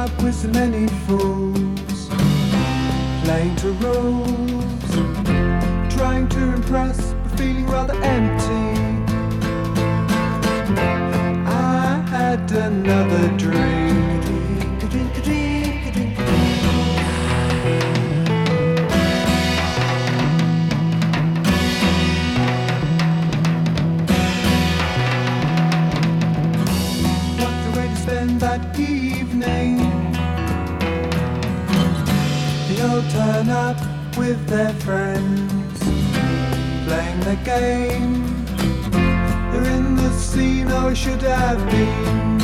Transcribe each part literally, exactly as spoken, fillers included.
up with so many fools, playing to rules, trying to impress, but feeling rather empty. I had another drink. That evening, they all turn up with their friends, playing their game. They're in the scene I should have been,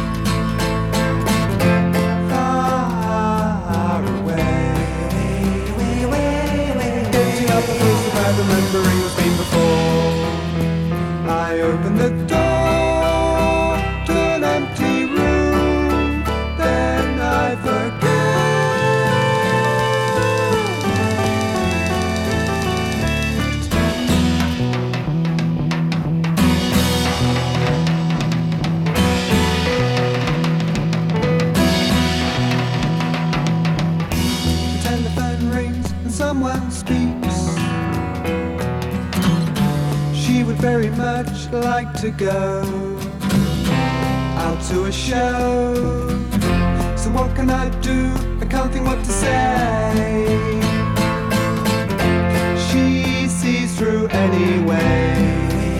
far away. Getting up the first about remembering what's been before. I opened the door to an empty room, then I forget. The telephone rings and someone speaks. She would very much like to go out to a show. So what can I do? I can't think what to say. She sees through anyway.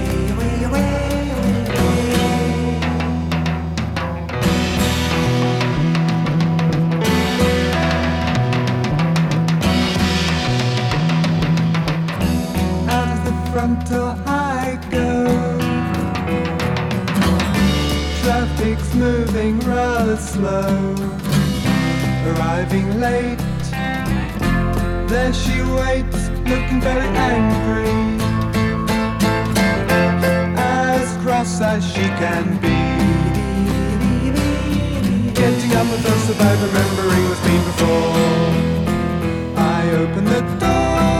Out of the front door I go. Traffic's moving rather slow, arriving late. There she waits, looking very angry, as cross as she can be. Getting up with us about remembering what's been before. I open the door